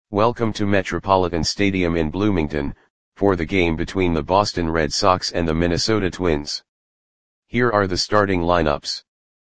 Welcome to Metropolitan Stadium in Bloomington, for the game between the Boston Red Sox and the Minnesota Twins. Here are the starting lineups.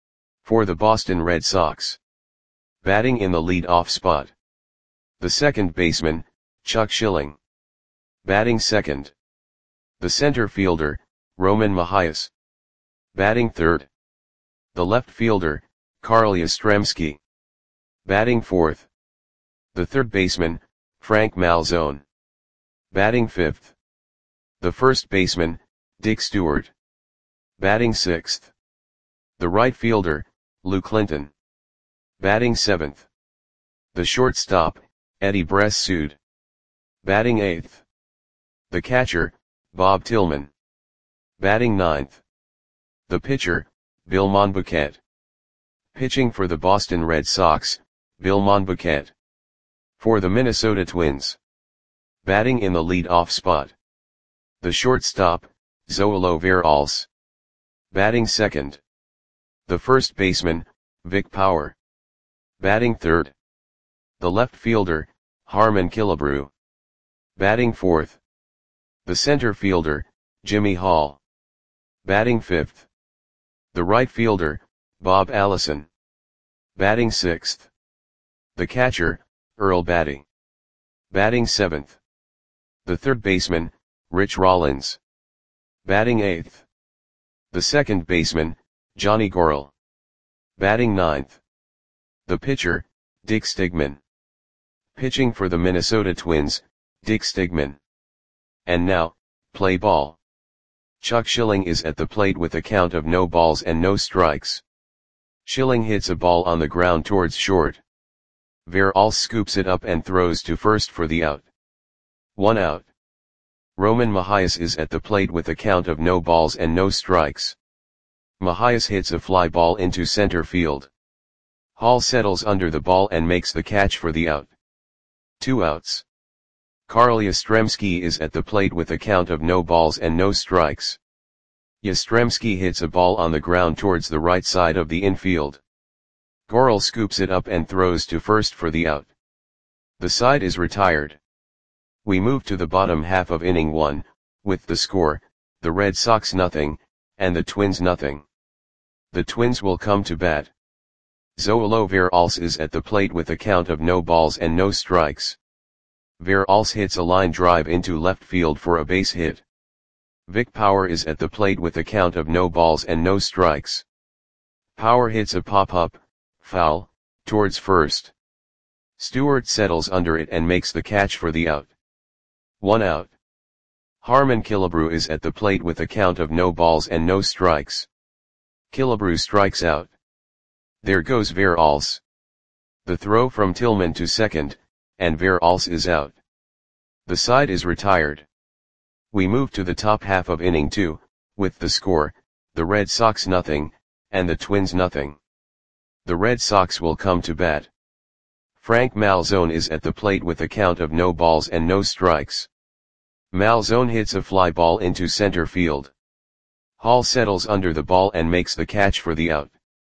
For the Boston Red Sox. Batting in the lead-off spot. The second baseman, Chuck Schilling. Batting second. The center fielder, Roman Mahias. Batting third. The left fielder, Carl Yastrzemski. Batting fourth. The third baseman, Frank Malzone. Batting fifth. The first baseman, Dick Stewart. Batting sixth. The right fielder, Lou Clinton. Batting seventh. The shortstop, Eddie Bressoud. Batting eighth. The catcher, Bob Tillman. Batting ninth. The pitcher, Bill Monbouquet. Pitching for the Boston Red Sox, Bill Monbouquet. For the Minnesota Twins. Batting in the lead-off spot. The shortstop, Zoilo Veralles. Batting second. The first baseman, Vic Power. Batting third. The left fielder, Harmon Killebrew. Batting fourth. The center fielder, Jimmy Hall. Batting fifth. The right fielder, Bob Allison. Batting sixth. The catcher, Earl Batty. Batting seventh. The third baseman, Rich Rollins. Batting eighth. The second baseman, Johnny Gorel. Batting ninth. The pitcher, Dick Stigman. Pitching for the Minnesota Twins, Dick Stigman. And now, play ball. Chuck Schilling is at the plate with a count of no balls and no strikes. Schilling hits a ball on the ground towards short. Veralles scoops it up and throws to first for the out. 1 out. Roman Mahias is at the plate with a count of no balls and no strikes. Mahias hits a fly ball into center field. Hall settles under the ball and makes the catch for the out. 2 outs. Carl Yastrzemski is at the plate with a count of no balls and no strikes. Yastrzemski hits a ball on the ground towards the right side of the infield. Gorel scoops it up and throws to first for the out. The side is retired. We move to the bottom half of inning 1, with the score, the Red Sox nothing, and the Twins nothing. The Twins will come to bat. Zoilo Veralles is at the plate with a count of no balls and no strikes. Veralles hits a line drive into left field for a base hit. Vic Power is at the plate with a count of no balls and no strikes. Power hits a pop-up, foul, towards first. Stewart settles under it and makes the catch for the out. 1 out. Harmon Killebrew is at the plate with a count of no balls and no strikes. Killebrew strikes out. There goes Veralles. The throw from Tillman to second, and Veralles is out. The side is retired. We move to the top half of inning 2, with the score, the Red Sox nothing, and the Twins nothing. The Red Sox will come to bat. Frank Malzone is at the plate with a count of no balls and no strikes. Malzone hits a fly ball into center field. Hall settles under the ball and makes the catch for the out.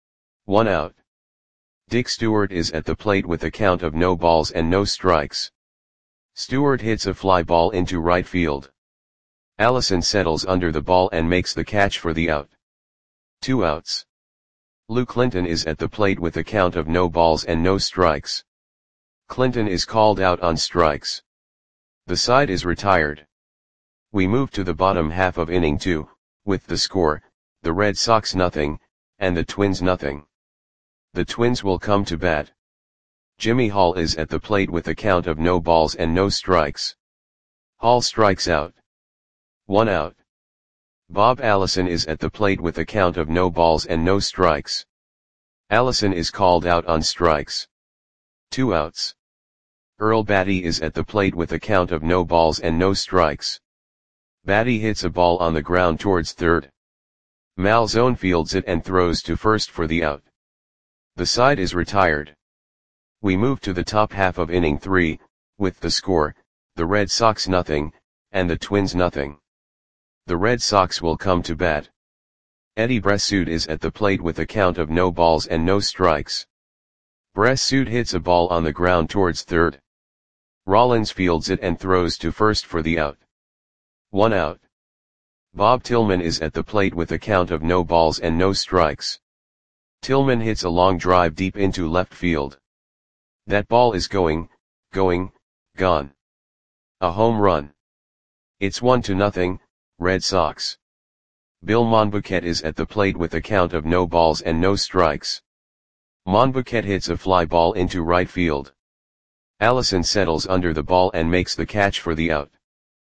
1 out. Dick Stewart is at the plate with a count of no balls and no strikes. Stewart hits a fly ball into right field. Allison settles under the ball and makes the catch for the out. 2 outs. Lou Clinton is at the plate with a count of no balls and no strikes. Clinton is called out on strikes. The side is retired. We move to the bottom half of inning 2, with the score, the Red Sox nothing, and the Twins nothing. The Twins will come to bat. Jimmy Hall is at the plate with a count of no balls and no strikes. Hall strikes out. 1 out. Bob Allison is at the plate with a count of no balls and no strikes. Allison is called out on strikes. 2 outs. Earl Batty is at the plate with a count of no balls and no strikes. Batty hits a ball on the ground towards third. Malzone fields it and throws to first for the out. The side is retired. We move to the top half of inning 3, with the score, the Red Sox nothing, and the Twins nothing. The Red Sox will come to bat. Eddie Bressoud is at the plate with a count of no balls and no strikes. Bressoud hits a ball on the ground towards third. Rollins fields it and throws to first for the out. 1 out. Bob Tillman is at the plate with a count of no balls and no strikes. Tillman hits a long drive deep into left field. That ball is gone. A home run. It's 1-0, Red Sox. Bill Monbouquet is at the plate with a count of no balls and no strikes. Monbouquet hits a fly ball into right field. Allison settles under the ball and makes the catch for the out.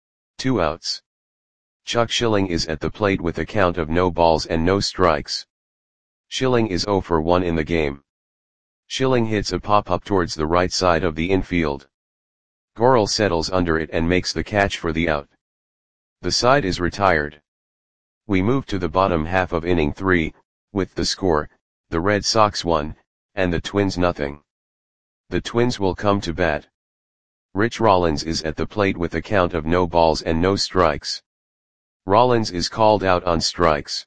2 outs. Chuck Schilling is at the plate with a count of no balls and no strikes. Schilling is 0 for 1 in the game. Schilling hits a pop-up towards the right side of the infield. Gorel settles under it and makes the catch for the out. The side is retired. We move to the bottom half of inning 3, with the score, the Red Sox 1, and the Twins 0. The Twins will come to bat. Rich Rollins is at the plate with a count of no balls and no strikes. Rollins is called out on strikes.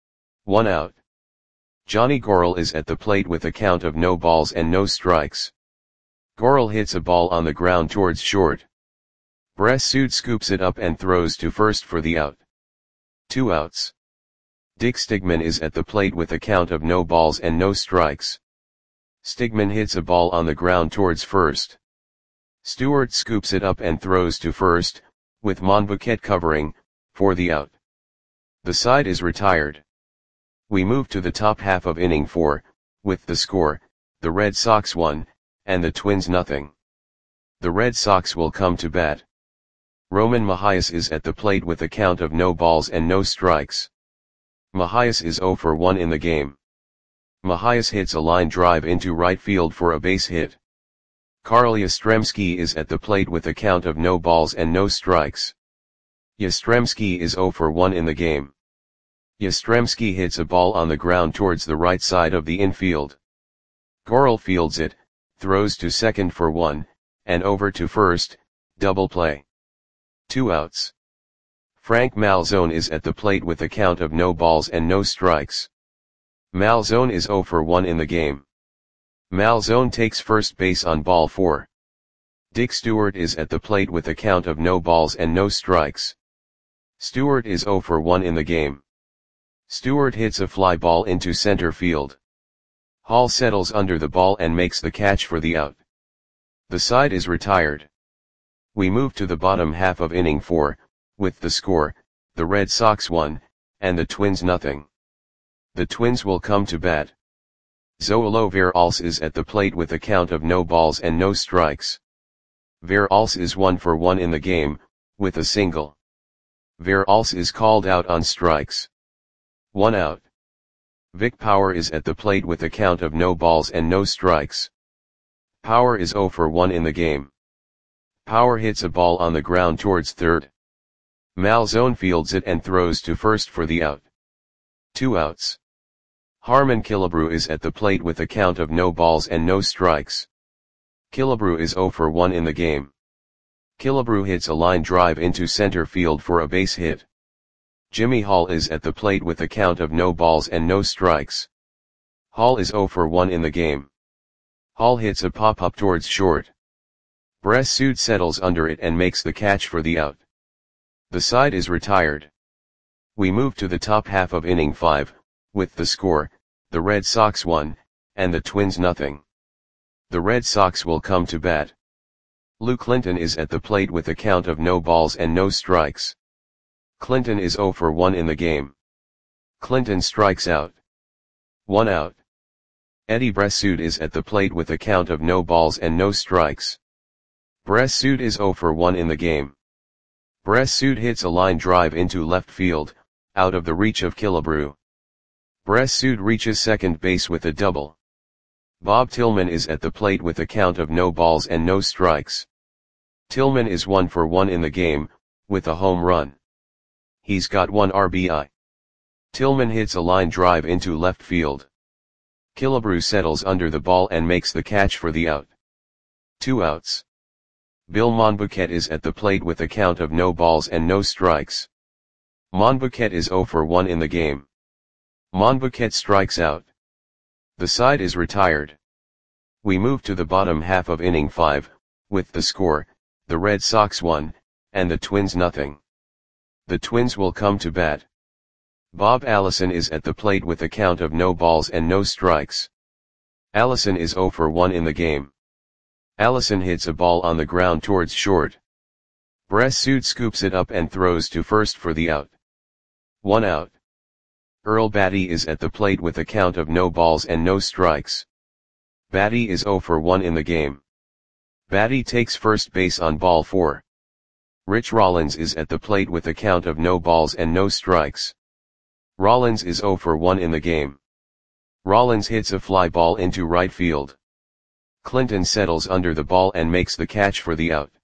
1 out. Johnny Gorel is at the plate with a count of no balls and no strikes. Gorel hits a ball on the ground towards short. Bressud scoops it up and throws to first for the out. 2 outs. Dick Stigman is at the plate with a count of no balls and no strikes. Stigman hits a ball on the ground towards first. Stewart scoops it up and throws to first, with Monbouquet covering, for the out. The side is retired. We move to the top half of inning 4, with the score, the Red Sox 1, and the Twins 0. The Red Sox will come to bat. Roman Mahias is at the plate with a count of no balls and no strikes. Mahias is 0 for 1 in the game. Mahias hits a line drive into right field for a base hit. Carl Yastrzemski is at the plate with a count of no balls and no strikes. Yastrzemski is 0 for 1 in the game. Yastrzemski hits a ball on the ground towards the right side of the infield. Gorel fields it, throws to second for 1, and over to first, double play. 2 outs. Frank Malzone is at the plate with a count of no balls and no strikes. Malzone is 0 for 1 in the game. Malzone takes first base on ball 4. Dick Stewart is at the plate with a count of no balls and no strikes. Stewart is 0 for 1 in the game. Stewart hits a fly ball into center field. Hall settles under the ball and makes the catch for the out. The side is retired. We move to the bottom half of inning 4, with the score, the Red Sox 1, and the Twins 0. The Twins will come to bat. Zoilo Veralce is at the plate with a count of no balls and no strikes. Veralce is 1 for 1 in the game, with a single. Veralce is called out on strikes. 1 out. Vic Power is at the plate with a count of no balls and no strikes. Power is 0 for 1 in the game. Power hits a ball on the ground towards third. Malzone fields it and throws to first for the out. 2 outs. Harmon Killebrew is at the plate with a count of no balls and no strikes. Killebrew is 0 for 1 in the game. Killebrew hits a line drive into center field for a base hit. Jimmy Hall is at the plate with a count of no balls and no strikes. Hall is 0 for 1 in the game. Hall hits a pop-up towards short. Bressud settles under it and makes the catch for the out. The side is retired. We move to the top half of inning 5, with the score, the Red Sox 1, and the Twins 0. The Red Sox will come to bat. Lou Clinton is at the plate with a count of no balls and no strikes. Clinton is 0 for 1 in the game. Clinton strikes out. 1 out. Eddie Bressud is at the plate with a count of no balls and no strikes. Bressud is 0 for 1 in the game. Bressud hits a line drive into left field, out of the reach of Killebrew. Bressud reaches second base with a double. Bob Tillman is at the plate with a count of no balls and no strikes. Tillman is 1 for 1 in the game, with a home run. He's got 1 RBI. Tillman hits a line drive into left field. Killebrew settles under the ball and makes the catch for the out. 2 outs. Bill Monbouquet is at the plate with a count of no balls and no strikes. Monbouquet is 0 for 1 in the game. Monbouquet strikes out. The side is retired. We move to the bottom half of inning 5, with the score, the Red Sox 1, and the Twins nothing. The Twins will come to bat. Bob Allison is at the plate with a count of no balls and no strikes. Allison is 0 for 1 in the game. Allison hits a ball on the ground towards short. Bressud scoops it up and throws to first for the out. 1 out. Earl Batty is at the plate with a count of no balls and no strikes. Batty is 0 for 1 in the game. Batty takes first base on ball 4. Rich Rollins is at the plate with a count of no balls and no strikes. Rollins is 0 for 1 in the game. Rollins hits a fly ball into right field. Clinton settles under the ball and makes the catch for the out.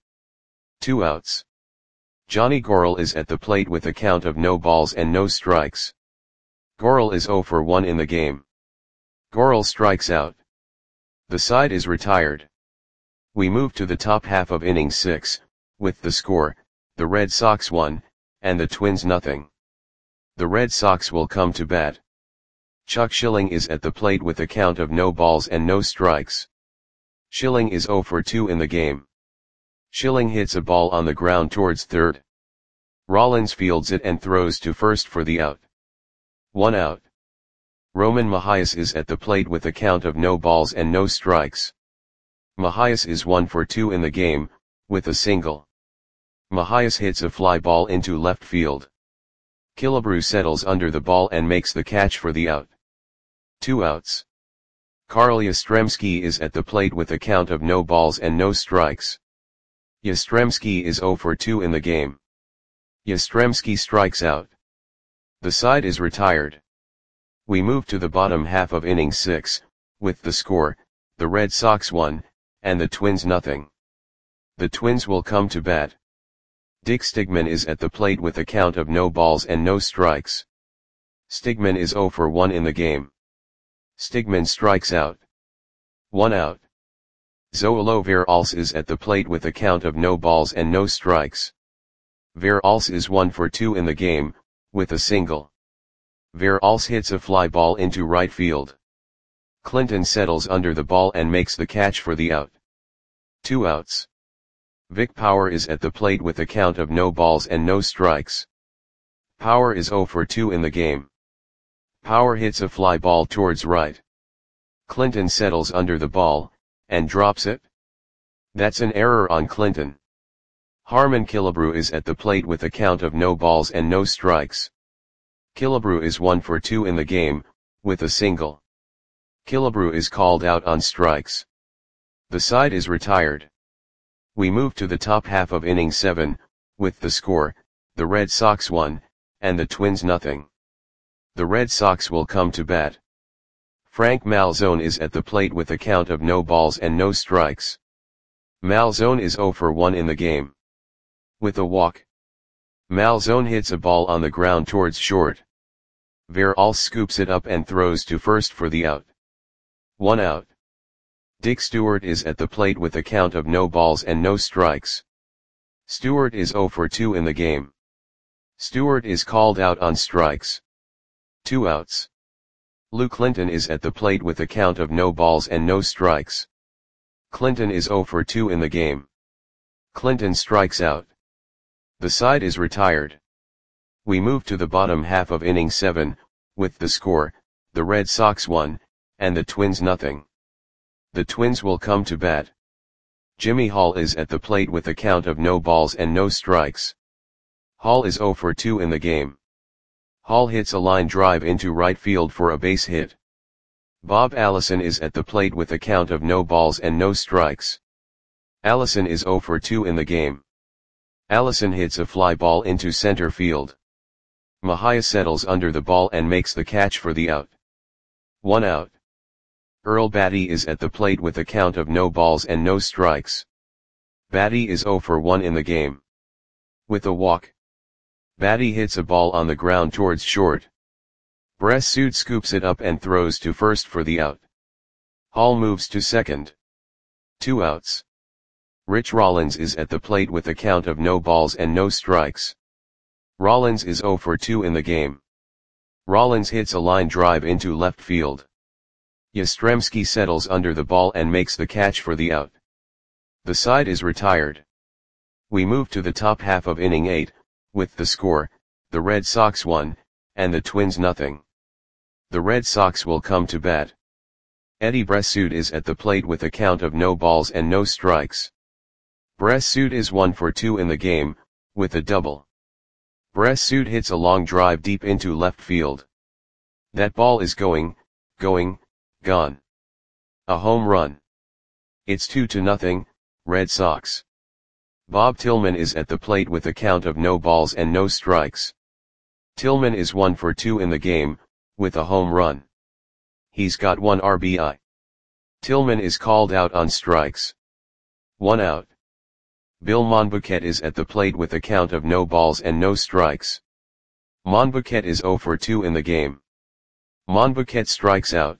2 outs. Johnny Gorel is at the plate with a count of no balls and no strikes. Gorel is 0 for 1 in the game. Gorel strikes out. The side is retired. We move to the top half of inning 6, with the score, the Red Sox 1, and the Twins nothing. The Red Sox will come to bat. Chuck Schilling is at the plate with a count of no balls and no strikes. Schilling is 0 for 2 in the game. Schilling hits a ball on the ground towards third. Rollins fields it and throws to first for the out. 1 out. Roman Mahias is at the plate with a count of no balls and no strikes. Mahias is 1 for 2 in the game, with a single. Mahias hits a fly ball into left field. Killebrew settles under the ball and makes the catch for the out. 2 outs. Carl Yastrzemski is at the plate with a count of no balls and no strikes. Yastrzemski is 0 for 2 in the game. Yastrzemski strikes out. The side is retired. We move to the bottom half of inning 6, with the score, the Red Sox 1, and the Twins nothing. The Twins will come to bat. Dick Stigman is at the plate with a count of no balls and no strikes. Stigman is 0 for 1 in the game. Stigman strikes out. 1 out. Zoilo Veralce is at the plate with a count of no balls and no strikes. Veralce is 1 for 2 in the game, with a single. Veralce hits a fly ball into right field. Clinton settles under the ball and makes the catch for the out. 2 outs. Vic Power is at the plate with a count of no balls and no strikes. Power is 0 for 2 in the game. Power hits a fly ball towards right. Clinton settles under the ball, and drops it. That's an error on Clinton. Harmon Killebrew is at the plate with a count of no balls and no strikes. Killebrew is 1 for 2 in the game, with a single. Killebrew is called out on strikes. The side is retired. We move to the top half of inning 7, with the score, the Red Sox 1, and the Twins nothing. The Red Sox will come to bat. Frank Malzone is at the plate with a count of no balls and no strikes. Malzone is 0 for 1 in the game. With a walk. Malzone hits a ball on the ground towards short. Veralce scoops it up and throws to first for the out. 1 out. Dick Stewart is at the plate with a count of no balls and no strikes. Stewart is 0 for 2 in the game. Stewart is called out on strikes. 2 outs. Lou Clinton is at the plate with a count of no balls and no strikes. Clinton is 0 for 2 in the game. Clinton strikes out. The side is retired. We move to the bottom half of inning 7, with the score, the Red Sox 1, and the Twins nothing. The Twins will come to bat. Jimmy Hall is at the plate with a count of no balls and no strikes. Hall is 0 for 2 in the game. Hall hits a line drive into right field for a base hit. Bob Allison is at the plate with a count of no balls and no strikes. Allison is 0 for 2 in the game. Allison hits a fly ball into center field. Mahias settles under the ball and makes the catch for the out. 1 out. Earl Batty is at the plate with a count of no balls and no strikes. Batty is 0 for 1 in the game. With a walk. Batty hits a ball on the ground towards short. Bressud scoops it up and throws to first for the out. Hall moves to second. 2 outs. Rich Rollins is at the plate with a count of no balls and no strikes. Rollins is 0 for 2 in the game. Rollins hits a line drive into left field. Yastrzemski settles under the ball and makes the catch for the out. The side is retired. We move to the top half of inning 8, with the score, the Red Sox 1, and the Twins nothing. The Red Sox will come to bat. Eddie Bressoud is at the plate with a count of no balls and no strikes. Bressoud is 1 for 2 in the game, with a double. Bressoud hits a long drive deep into left field. That ball is gone. A home run. It's 2-0, Red Sox. Bob Tillman is at the plate with a count of no balls and no strikes. Tillman is 1 for 2 in the game, with a home run. He's got 1 RBI. Tillman is called out on strikes. 1 out. Bill Monbouquet is at the plate with a count of no balls and no strikes. Monbouquet is 0 for 2 in the game. Monbouquet strikes out.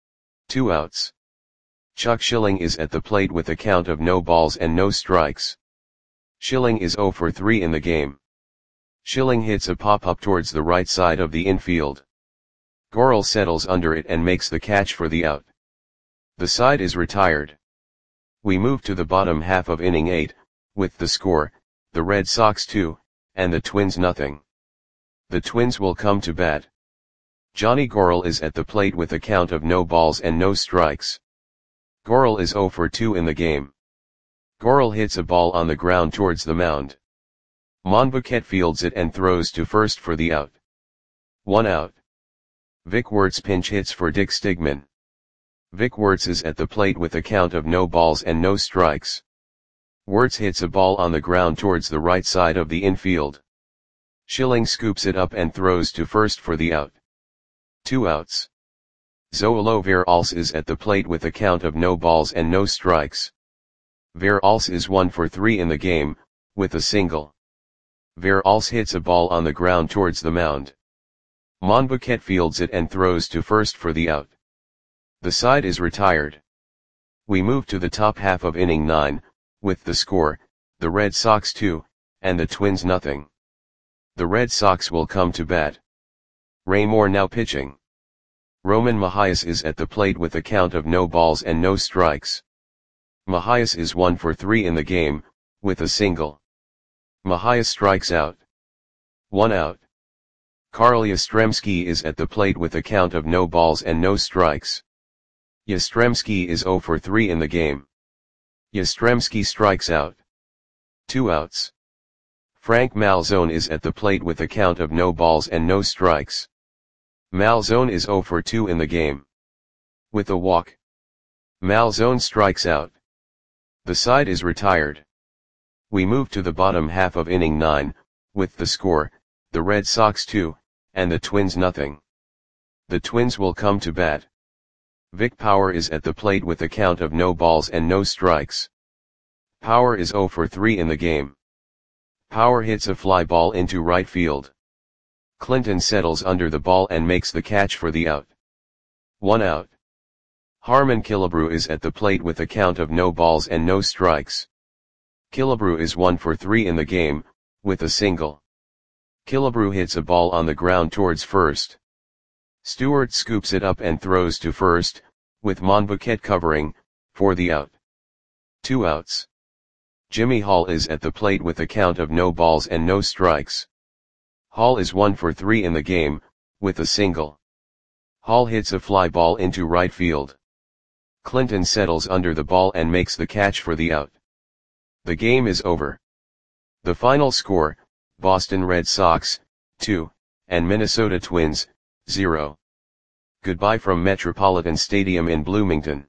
2 outs. Chuck Schilling is at the plate with a count of no balls and no strikes. Schilling is 0 for 3 in the game. Schilling hits a pop-up towards the right side of the infield. Gorel settles under it and makes the catch for the out. The side is retired. We move to the bottom half of inning 8, with the score, the Red Sox 2, and the Twins nothing. The Twins will come to bat. Johnny Gorel is at the plate with a count of no balls and no strikes. Gorel is 0 for 2 in the game. Gorel hits a ball on the ground towards the mound. Monbouquet fields it and throws to first for the out. 1 out. Vic Wertz pinch hits for Dick Stigman. Vic Wertz is at the plate with a count of no balls and no strikes. Wertz hits a ball on the ground towards the right side of the infield. Schilling scoops it up and throws to first for the out. 2 outs. Zoilo Veralce is at the plate with a count of no balls and no strikes. Veralce is 1 for 3 in the game, with a single. Veralce hits a ball on the ground towards the mound. Monbouquet fields it and throws to first for the out. The side is retired. We move to the top half of inning 9, with the score, the Red Sox 2, and the Twins nothing. The Red Sox will come to bat. Ray Moore now pitching. Roman Mahias is at the plate with a count of no balls and no strikes. Mahias is 1 for 3 in the game, with a single. Mahias strikes out. 1 out. Carl Yastrzemski is at the plate with a count of no balls and no strikes. Yastrzemski is 0 for 3 in the game. Yastrzemski strikes out. 2 outs. Frank Malzone is at the plate with a count of no balls and no strikes. Malzone is 0 for 2 in the game. With a walk. Malzone strikes out. The side is retired. We move to the bottom half of inning 9, with the score, the Red Sox 2, and the Twins nothing. The Twins will come to bat. Vic Power is at the plate with a count of no balls and no strikes. Power is 0 for 3 in the game. Power hits a fly ball into right field. Clinton settles under the ball and makes the catch for the out. 1 out. Harmon Killebrew is at the plate with a count of no balls and no strikes. Killebrew is 1 for 3 in the game, with a single. Killebrew hits a ball on the ground towards first. Stewart scoops it up and throws to first, with Monbouquet covering, for the out. 2 outs. Jimmy Hall is at the plate with a count of no balls and no strikes. Hall is 1 for 3 in the game, with a single. Hall hits a fly ball into right field. Clinton settles under the ball and makes the catch for the out. The game is over. The final score, Boston Red Sox, 2, and Minnesota Twins, 0. Goodbye from Metropolitan Stadium in Bloomington.